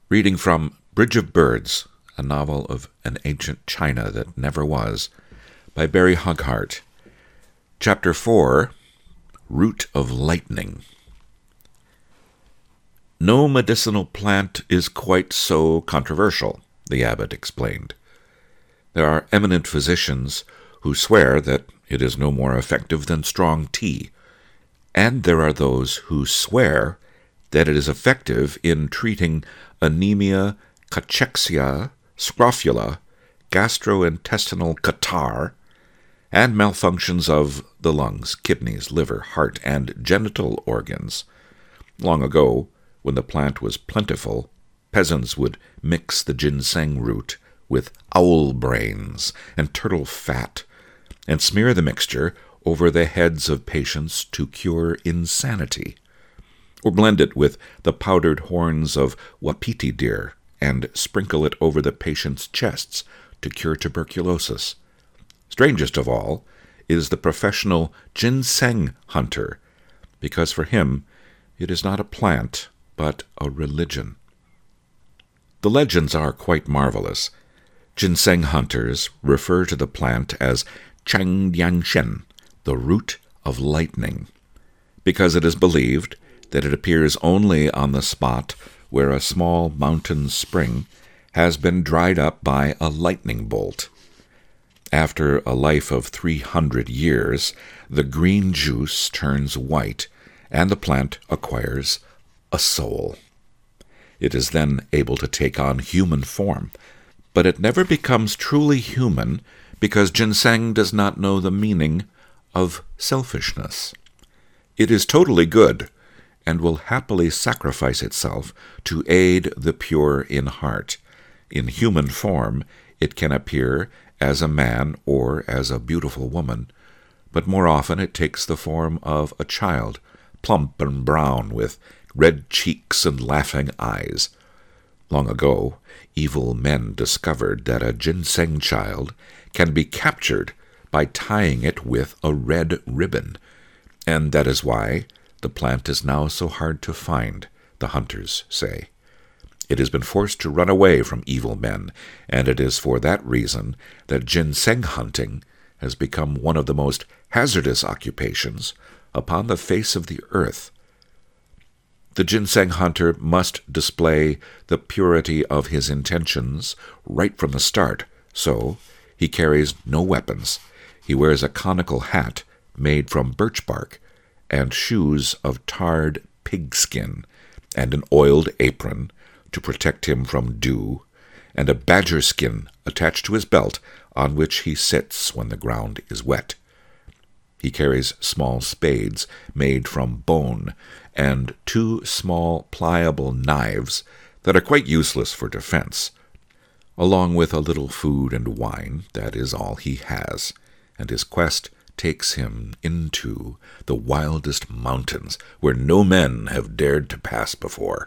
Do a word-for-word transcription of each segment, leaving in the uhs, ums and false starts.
Reading from Bridge of Birds, a novel of an ancient China that never was, by Barry Hoghart. Chapter four, Root of Lightning. No medicinal plant is quite so controversial, the abbot explained. There are eminent physicians who swear that it is no more effective than strong tea, and there are those who swear that it is effective in treating anemia, cachexia, scrofula, gastrointestinal catarrh, and malfunctions of the lungs, kidneys, liver, heart, and genital organs. Long ago, when the plant was plentiful, peasants would mix the ginseng root with owl brains and turtle fat, and smear the mixture over the heads of patients to cure insanity, or blend it with the powdered horns of wapiti deer and sprinkle it over the patient's chests to cure tuberculosis. Strangest of all is the professional ginseng hunter, because for him it is not a plant, but a religion. The legends are quite marvelous. Ginseng hunters refer to the plant as Changdiangshen, the root of lightning, because it is believed that it appears only on the spot where a small mountain spring has been dried up by a lightning bolt. After a life of three hundred years, the green juice turns white, and the plant acquires a soul. It is then able to take on human form, but it never becomes truly human because ginseng does not know the meaning of selfishness. It is totally good, and will happily sacrifice itself to aid the pure in heart. In human form, it can appear as a man or as a beautiful woman, but more often it takes the form of a child, plump and brown, with red cheeks and laughing eyes. Long ago, evil men discovered that a ginseng child can be captured by tying it with a red ribbon, and that is why the plant is now so hard to find, the hunters say. It has been forced to run away from evil men, and it is for that reason that ginseng hunting has become one of the most hazardous occupations upon the face of the earth. The ginseng hunter must display the purity of his intentions right from the start, so he carries no weapons. He wears a conical hat made from birch bark, and shoes of tarred pigskin, and an oiled apron to protect him from dew, and a badger skin attached to his belt on which he sits when the ground is wet. He carries small spades made from bone, and two small pliable knives that are quite useless for defense. Along with a little food and wine, that is all he has, and his quest takes him into the wildest mountains where no men have dared to pass before.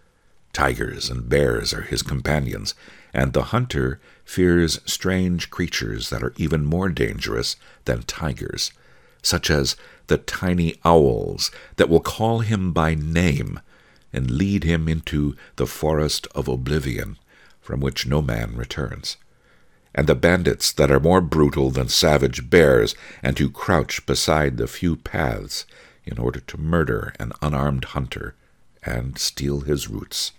Tigers and bears are his companions, and the hunter fears strange creatures that are even more dangerous than tigers, such as the tiny owls that will call him by name and lead him into the forest of oblivion, from which no man returns, and the bandits that are more brutal than savage bears, and who crouch beside the few paths in order to murder an unarmed hunter and steal his roots.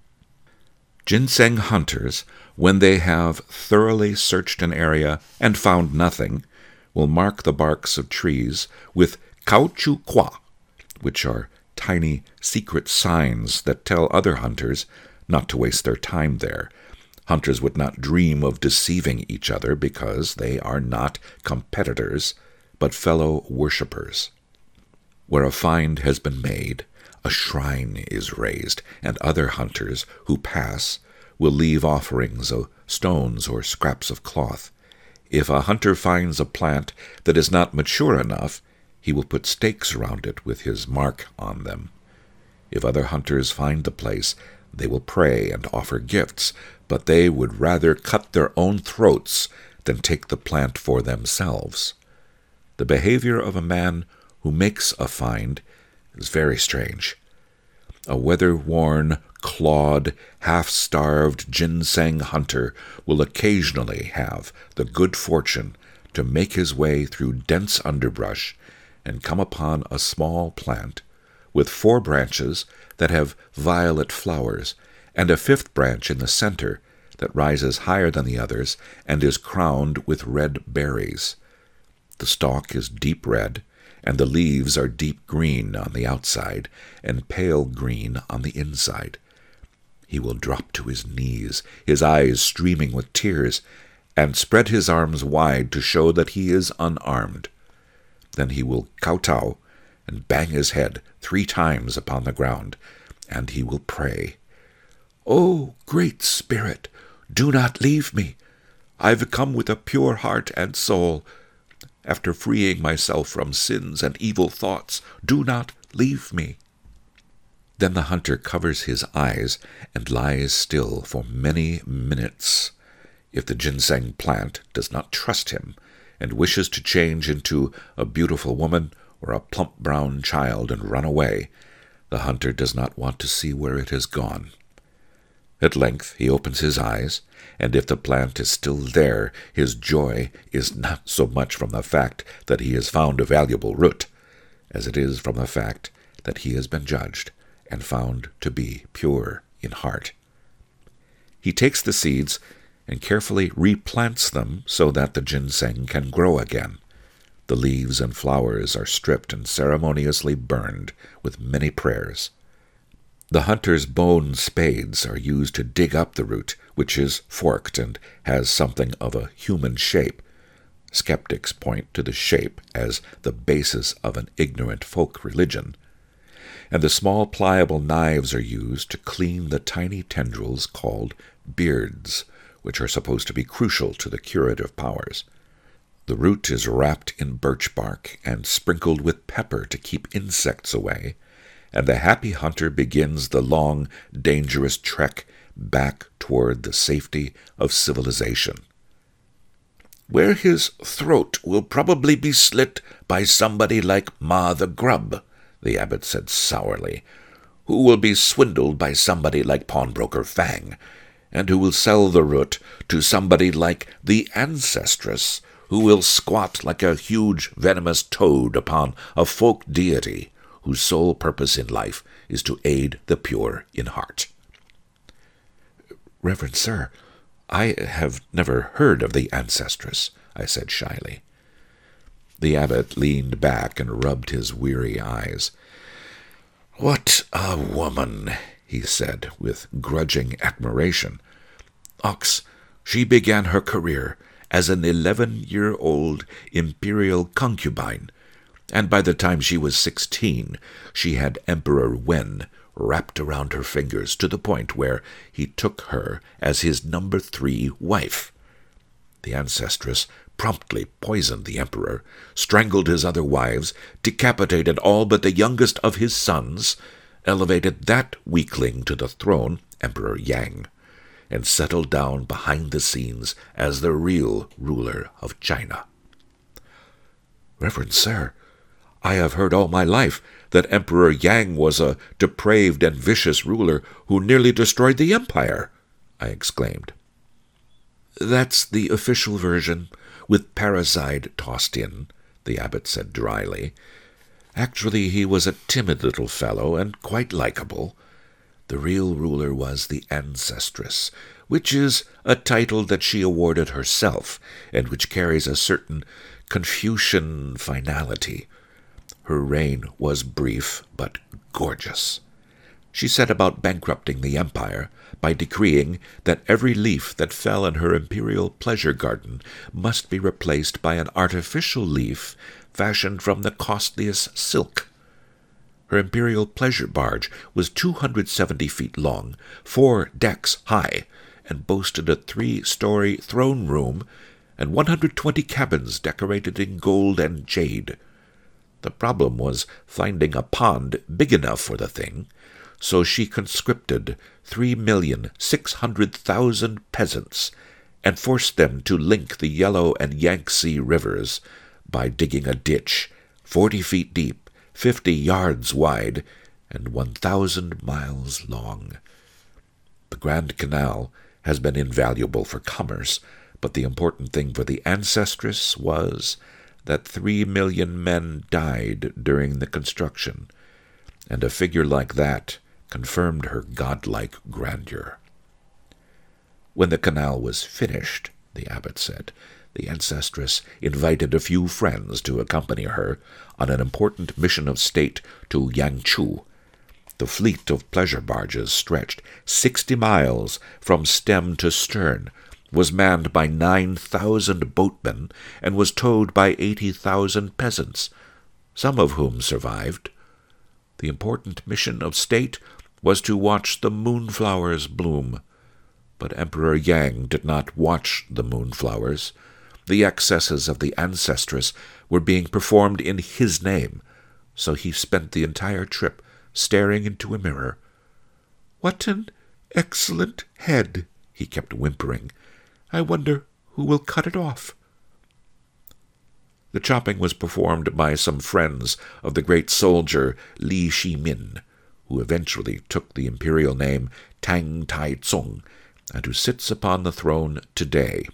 Ginseng hunters, when they have thoroughly searched an area and found nothing, will mark the barks of trees with caoutchouc qua, which are tiny secret signs that tell other hunters not to waste their time there. Hunters would not dream of deceiving each other because they are not competitors, but fellow worshippers. Where a find has been made, a shrine is raised, and other hunters who pass will leave offerings of stones or scraps of cloth. If a hunter finds a plant that is not mature enough, he will put stakes around it with his mark on them. If other hunters find the place, they will pray and offer gifts, but they would rather cut their own throats than take the plant for themselves. The behavior of a man who makes a find is very strange. A weather-worn, clawed, half-starved ginseng hunter will occasionally have the good fortune to make his way through dense underbrush and come upon a small plant with four branches that have violet flowers and a fifth branch in the center that rises higher than the others and is crowned with red berries. The stalk is deep red, and the leaves are deep green on the outside and pale green on the inside. He will drop to his knees, his eyes streaming with tears, and spread his arms wide to show that he is unarmed. Then he will kowtow and bang his head three times upon the ground, and he will pray, "O Great Spirit, do not leave me. I've come with a pure heart and soul. After freeing myself from sins and evil thoughts, do not leave me." Then the hunter covers his eyes and lies still for many minutes. If the ginseng plant does not trust him and wishes to change into a beautiful woman or a plump brown child and run away, the hunter does not want to see where it has gone. At length he opens his eyes, and if the plant is still there, his joy is not so much from the fact that he has found a valuable root, as it is from the fact that he has been judged and found to be pure in heart. He takes the seeds and carefully replants them so that the ginseng can grow again. The leaves and flowers are stripped and ceremoniously burned with many prayers. The hunter's bone spades are used to dig up the root, which is forked and has something of a human shape. Skeptics point to the shape as the basis of an ignorant folk religion. And the small pliable knives are used to clean the tiny tendrils called beards, which are supposed to be crucial to the curative powers. The root is wrapped in birch bark and sprinkled with pepper to keep insects away, and the happy hunter begins the long, dangerous trek back toward the safety of civilization. "Where his throat will probably be slit by somebody like Ma the Grub," the abbot said sourly, "who will be swindled by somebody like Pawnbroker Fang, and who will sell the root to somebody like the Ancestress, who will squat like a huge venomous toad upon a folk deity whose sole purpose in life is to aid the pure in heart." "Reverend sir, I have never heard of the Ancestress," I said shyly. The abbot leaned back and rubbed his weary eyes. "What a woman!" he said, with grudging admiration. "Ox, she began her career as an eleven-year-old imperial concubine, and by the time she was sixteen, she had Emperor Wen wrapped around her fingers to the point where he took her as his number three wife. The Ancestress promptly poisoned the emperor, strangled his other wives, decapitated all but the youngest of his sons, elevated that weakling to the throne, Emperor Yang, and settled down behind the scenes as the real ruler of China." "Reverend sir, I have heard all my life that Emperor Yang was a depraved and vicious ruler who nearly destroyed the empire," I exclaimed. "That's the official version, with parricide tossed in," the abbot said dryly. "Actually, he was a timid little fellow and quite likable. The real ruler was the Ancestress, which is a title that she awarded herself, and which carries a certain Confucian finality. Her reign was brief, but gorgeous. She set about bankrupting the empire by decreeing that every leaf that fell in her imperial pleasure garden must be replaced by an artificial leaf fashioned from the costliest silk. Her imperial pleasure barge was two hundred seventy feet long, four decks high, and boasted a three-story throne room and one hundred twenty cabins decorated in gold and jade. The problem was finding a pond big enough for the thing, so she conscripted three million six hundred thousand peasants and forced them to link the Yellow and Yangtze rivers by digging a ditch forty feet deep, fifty yards wide, and one thousand miles long. The Grand Canal has been invaluable for commerce, but the important thing for the ancestress was that three million men died during the construction, and a figure like that confirmed her godlike grandeur. When the canal was finished, the abbot said, the ancestress invited a few friends to accompany her on an important mission of state to Yangchu. The fleet of pleasure barges stretched sixty miles from stem to stern, was manned by nine thousand boatmen, and was towed by eighty thousand peasants, some of whom survived. The important mission of state was to watch the moonflowers bloom. But Emperor Yang did not watch the moonflowers. The excesses of the ancestress were being performed in his name, so he spent the entire trip staring into a mirror. "What an excellent head," he kept whimpering. "I wonder who will cut it off." The chopping was performed by some friends of the great soldier Li Shimin, who eventually took the imperial name Tang Tai-tsung, and who sits upon the throne today.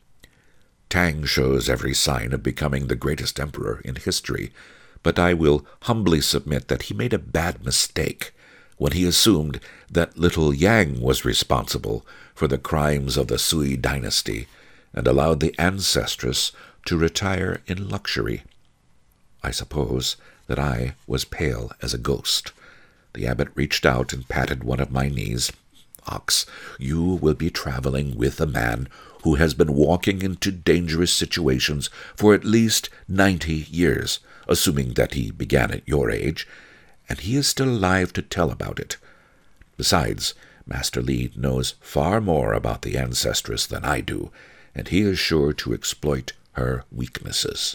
Tang shows every sign of becoming the greatest emperor in history, but I will humbly submit that he made a bad mistake when he assumed that little Yang was responsible for the crimes of the Sui dynasty and allowed the ancestress to retire in luxury. I suppose that I was pale as a ghost. The abbot reached out and patted one of my knees. "Ox, you will be traveling with a man who has been walking into dangerous situations for at least ninety years, assuming that he began at your age, and he is still alive to tell about it. Besides, Master Li knows far more about the ancestress than I do, and he is sure to exploit her weaknesses."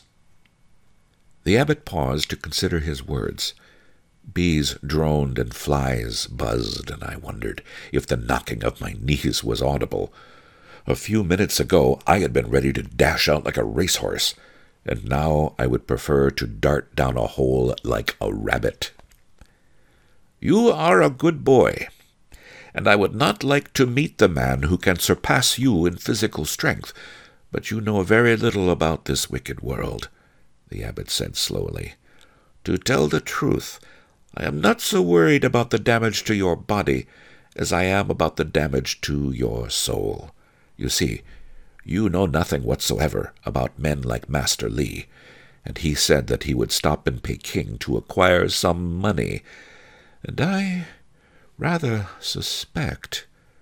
The abbot paused to consider his words. Bees droned and flies buzzed, and I wondered if the knocking of my knees was audible. A few minutes ago I had been ready to dash out like a racehorse, and now I would prefer to dart down a hole like a rabbit. "You are a good boy, and I would not like to meet the man who can surpass you in physical strength, but you know very little about this wicked world," the abbot said slowly. "To tell the truth, I am not so worried about the damage to your body as I am about the damage to your soul. You see, you know nothing whatsoever about men like Master Li, and he said that he would stop in Peking to acquire some money, and I rather suspect—"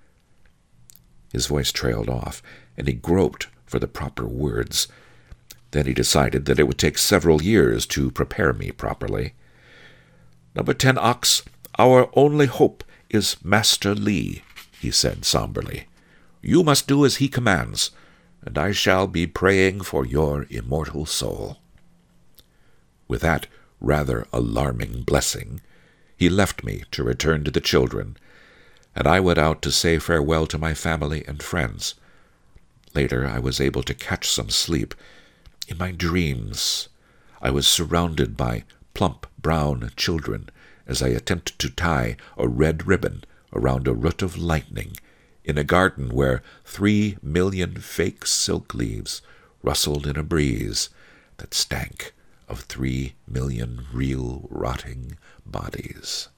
His voice trailed off, and he groped for the proper words. Then he decided that it would take several years to prepare me properly. "Number ten Ox, our only hope is Master Li," he said somberly. "You must do as he commands, and I shall be praying for your immortal soul." With that rather alarming blessing, he left me to return to the children, and I went out to say farewell to my family and friends. Later I was able to catch some sleep. In my dreams, I was surrounded by plump brown children as I attempted to tie a red ribbon around a root of lightning in a garden where three million fake silk leaves rustled in a breeze that stank of three million real rotting bodies.